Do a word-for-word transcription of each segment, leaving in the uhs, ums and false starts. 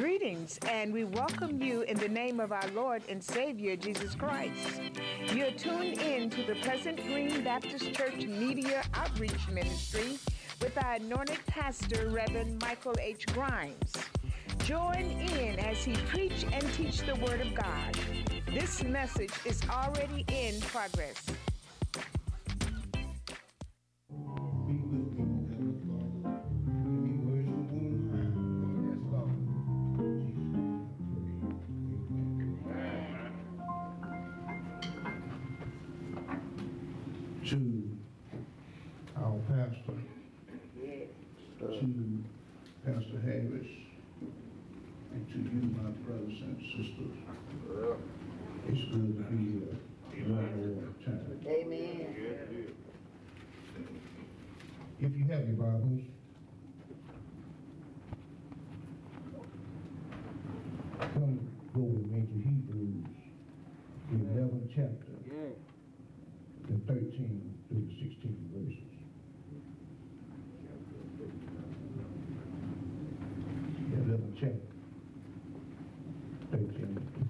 Greetings, and we welcome you in the name of our Lord and Savior, Jesus Christ. You're tuned in to the Pleasant Green Baptist Church Media Outreach Ministry with our anointed pastor, Reverend Michael H. Grimes. Join in as he preach and teach the Word of God. This message is already in progress. Be with me, Heavenly Father. Give me words from on high. Yes, Lord. Jesus, to our pastor, to Pastor Harris, and to you, my brothers and sisters. It's good to be here one more time. Amen. If you have your Bibles, come go with me to Hebrews, the eleventh chapter, the thirteen through the sixteen verses. The eleventh chapter, thirteen.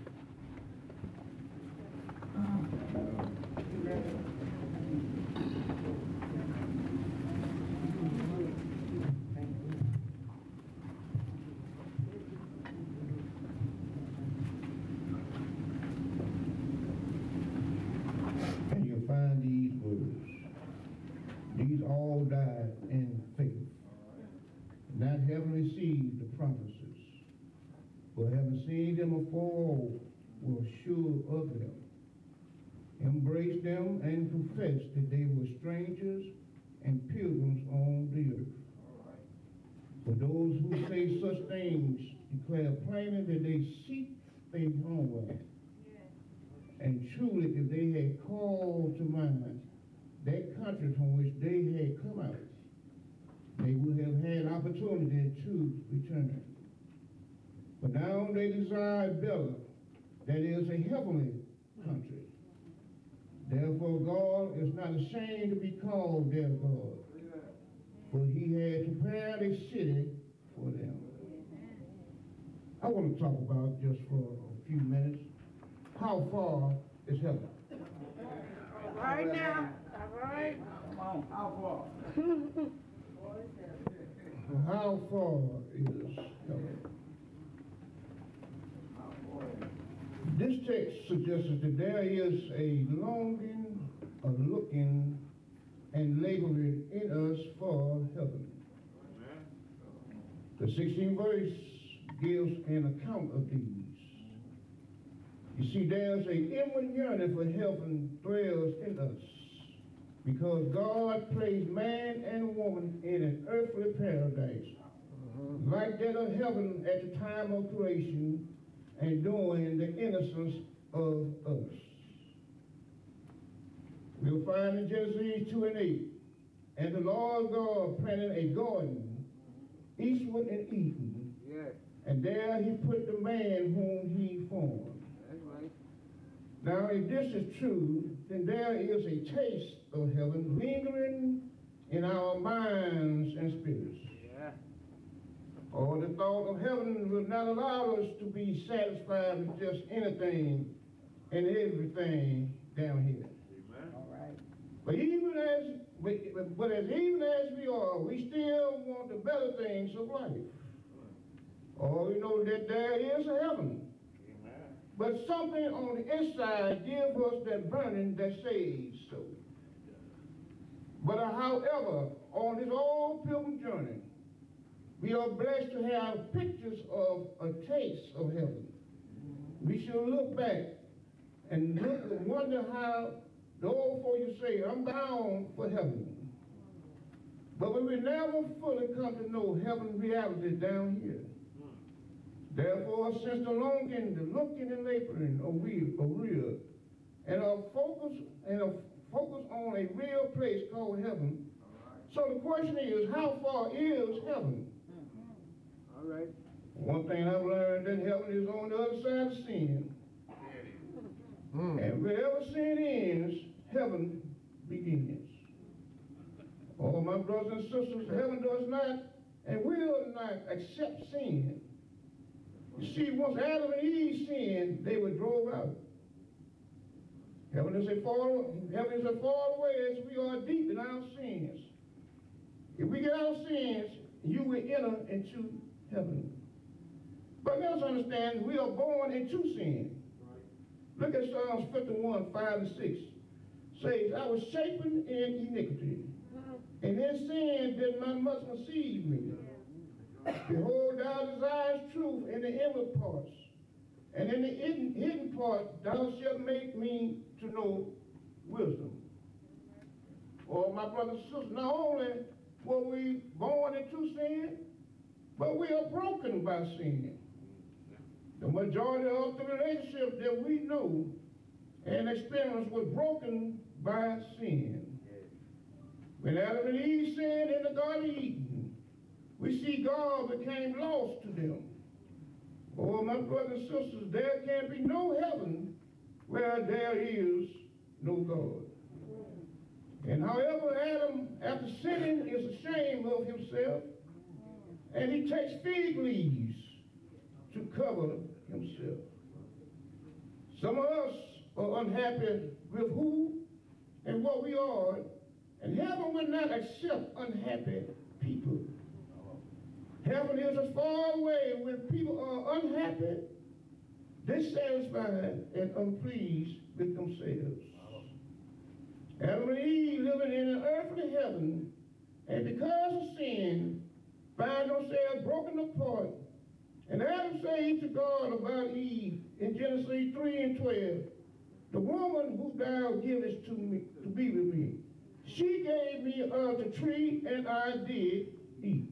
And you'll find these words. These all died in faith, not having received the promises, but having seen them afar, were sure of them, embraced them, and confessed that they were strangers and pilgrims on the earth. For those who say such things declare plainly that they seek their homeland. And truly, if they had called to mind that country from which they had come out, they would have had opportunity to return. But now they desire better, that is, a heavenly country. Therefore, God is not ashamed to be called their God, for he had prepared a city for them. I want to talk about, just for a few minutes, how far is heaven? All right now. All right. Come on. How far? How far is heaven? This text suggests that there is a longing, a looking, and laboring in us for heaven. The sixteenth verse gives an account of these. You see, there's an inward yearning for heaven dwells in us, because God placed man and woman in an earthly paradise, mm-hmm. like that of heaven at the time of creation, and during the innocence of us. We'll find in Genesis two and eight, and the Lord God planted a garden eastward in Eden, yeah. and there he put the man whom he formed. That's right. Now, if this is true, then there is a taste of heaven lingering in our minds and spirits. Yeah. Or the thought of heaven will not allow us to be satisfied with just anything and everything down here. Amen. All right. But even as, but, but as even as we are, we still want the better things of life. Or we know that there is a heaven. Amen. But something on the inside gives us that burning that says so. But uh, however, on this old pilgrim journey, we are blessed to have pictures of a taste of heaven. We should look back and look and wonder how the old folks say, I'm bound for heaven. But we will never fully come to know heaven reality down here. Therefore, since the longing, the looking and laboring are real, are real, and a focus and a focus on a real place called heaven. So the question is, how far is heaven? All right. One thing I've learned, that heaven is on the other side of sin. Mm. And wherever sin ends, heaven begins. Oh, my brothers and sisters, heaven does not and will not accept sin. You see, once Adam and Eve sinned, they were drove out. Heaven is a fall, heaven is a fall away as we are deep in our sins. If we get our sins, you will enter into heaven. But let us understand, we are born into sin. Look at Psalms fifty-one, five and six. Says, I was shapen in iniquity, and in sin did my mother conceive me. Behold, thou desirest truth in the inward parts, and in the hidden, hidden part thou shalt make me to know wisdom. Oh, my brothers and sisters, not only were we born into sin, but we are broken by sin. The majority of the relationships that we know and experience was broken by sin. When Adam and Eve sinned in the Garden of Eden, we see God became lost to them. Oh, my brothers and sisters, there can be no heaven where there is no God. And however Adam, after sinning, is ashamed of himself, and he takes fig leaves to cover himself. Some of us are unhappy with who and what we are, and heaven will not accept unhappy people. Heaven is as far away when people are unhappy, dissatisfied, and unpleased with themselves. Adam and Eve living in an earthly heaven, and because of sin, find themselves broken apart. And Adam said to God about Eve in Genesis three and twelve, the woman who thou givest to me to be with me, she gave me of the tree, and I did eat.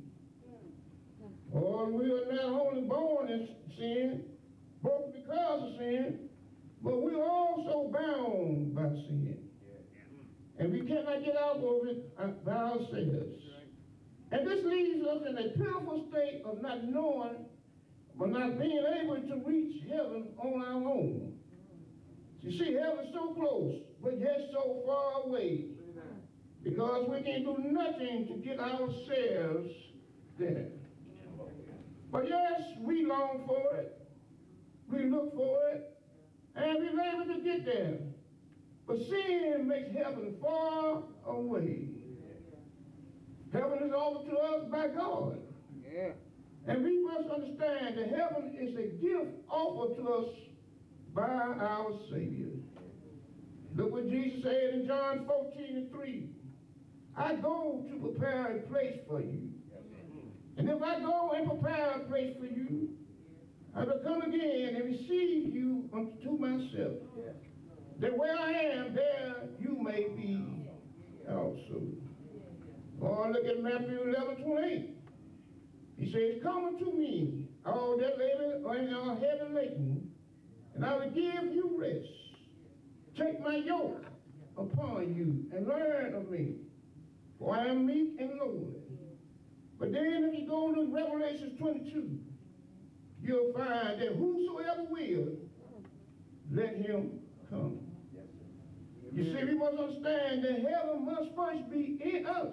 Or we are not only born in sin, broken because of sin, but we are also bound by sin. And we cannot get out of it by ourselves. And this leaves us in a pitiful state of not knowing, but not being able to reach heaven on our own. You see, heaven is so close, but yet so far away, because we can't do nothing to get ourselves there. But yes, we long for it, we look for it, and we're able to get there. But sin makes heaven far away. Heaven is offered to us by God. Yeah. And we must understand that heaven is a gift offered to us by our Savior. Look what Jesus said in John fourteen and three. I go to prepare a place for you. And if I go and prepare a place for you, I will come again and receive you unto myself. That where I am, there you may be also. Or look at Matthew eleven twenty-eight. He says, come unto me, all that labor and are heavy laden, and I will give you rest. Take my yoke upon you and learn of me, for I am meek and lowly. But then if you go to Revelation twenty-two, you'll find that whosoever will, let him come. You see, we must understand that heaven must first be in us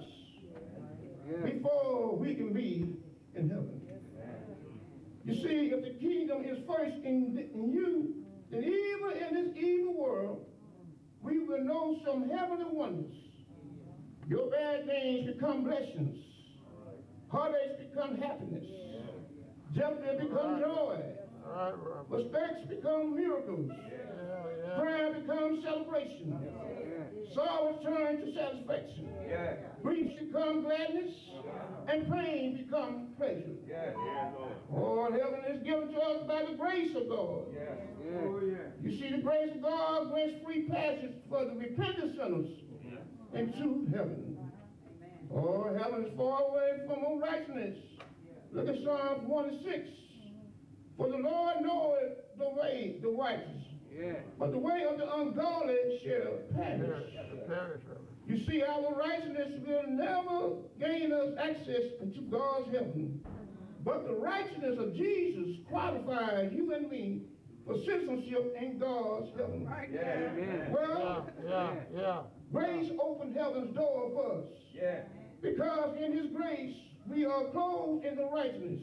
before we can be in heaven. You see, if the kingdom is first in, in you, then even in this evil world, we will know some heavenly wonders. Your bad things become blessings. Heartaches become happiness. Jeopardy become joy. Mistakes become miracles. Prayer becomes celebration. Sorrow turns to satisfaction. Grief becomes gladness. And pain becomes pleasure. Oh, heaven is given to us by the grace of God. You see, the grace of God grants free passage for the repentant sinners into heaven. Oh, heaven is far away from unrighteousness. Look at Psalms one and six. For the Lord knoweth the way, the righteous. Yeah. But the way of the ungodly shall perish. perish. You see, our righteousness will never gain us access into God's heaven. But the righteousness of Jesus qualifies you and me for citizenship in God's heaven. Right. Yeah. Yeah. Well, yeah. Yeah. Yeah. Grace opened heaven's door for us. Yeah. Because in his grace, we are clothed in the righteousness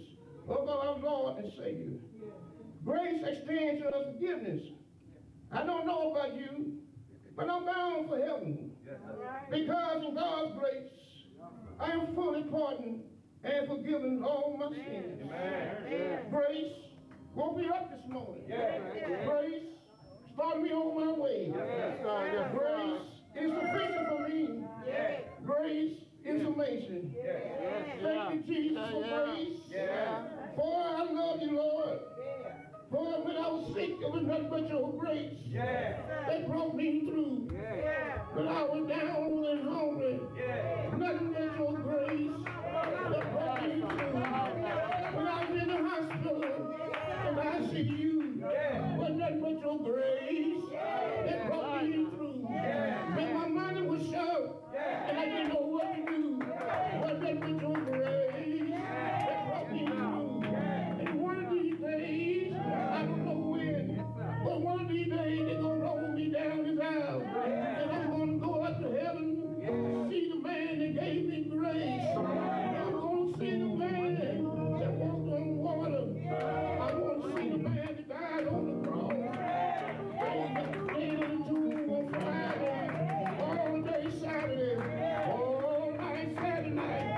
oh God, our Lord and Savior. Grace extends to us forgiveness. I don't know about you, but I'm bound for heaven. Because of God's grace, I am fully pardoned and forgiven all my sins. Amen. Grace woke me up this morning. Yes. Grace started me on my way. Yes. Grace is sufficient for me. Yes. Grace is amazing. Yes. Thank you, Jesus, for grace. Yes. For I love you, Lord. For when I was sick, it was nothing but your grace yes. that brought me through. Yes. When I was down and hungry, yes. nothing but your grace that brought me through. When I was in the hospital, and I see you, yes. was nothing but your grace that brought me through. Yes. When my money was short, yes. and I didn't know what to do, was nothing but your grace that brought me through. And one of these days, I don't know when, but one of these days they're going to roll me down this aisle, and I'm going to go up to heaven and see the man that gave me grace. I'm going to see the man that walked on water. I'm going to see the man that died on the cross. Raised up the dead in the tomb on Friday, all day Saturday, all night Saturday night.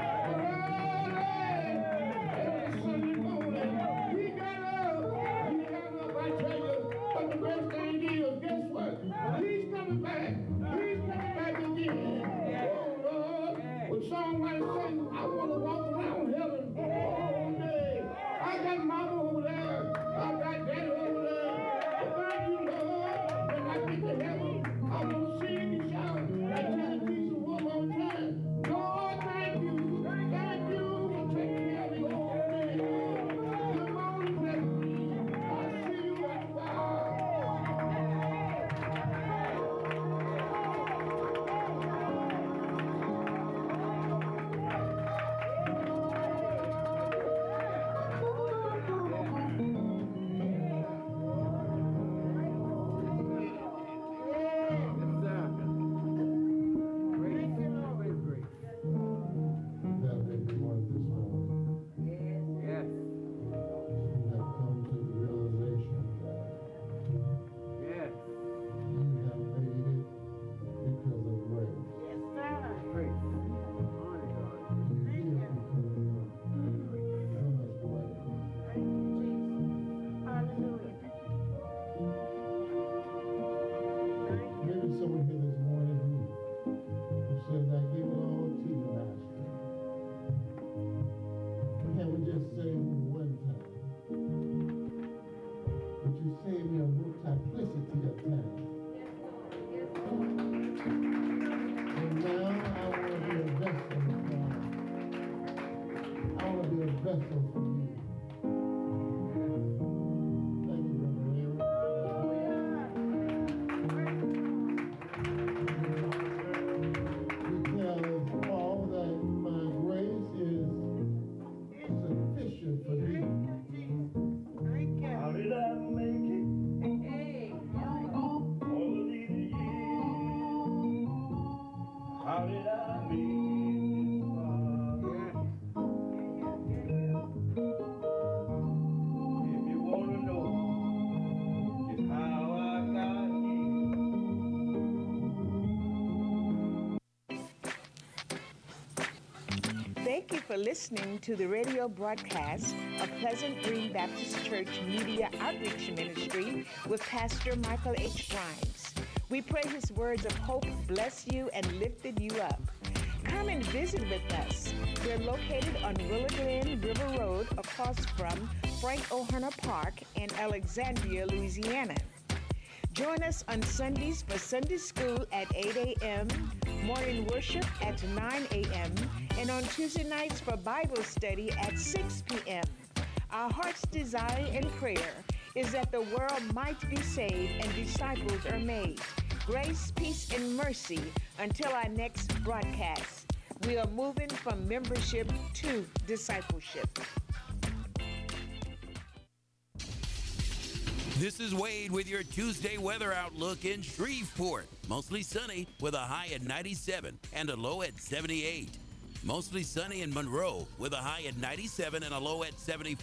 He's coming back. He's coming back again. Oh Lord, when songwriters sing, I want to walk around heaven all day. I got mama over there. I got daddy over there. But thank you, Lord. When I get to heaven, I'm going to sing and shout and tell Jesus one more time. Lord, thank you. Thank you for taking care of me all day. Come on, bless me. I'll see you at the fire. Thank you for listening to the radio broadcast of Pleasant Green Baptist Church Media Outreach Ministry with Pastor Michael H. Grimes. We pray his words of hope bless you and lifted you up. Come and visit with us. We're located on Willow Glen River Road across from Frank O'Hara Park in Alexandria, Louisiana. Join us on Sundays for Sunday school at eight a.m., morning worship at nine a.m., and on Tuesday nights for Bible study at six p.m. Our heart's desire and prayer is that the world might be saved and disciples are made. Grace, peace, and mercy until our next broadcast. We are moving from membership to discipleship. This is Wade with your Tuesday weather outlook in Shreveport. Mostly sunny with a high at ninety-seven and a low at seventy-eight. Mostly sunny in Monroe with a high at ninety-seven and a low at seventy-five.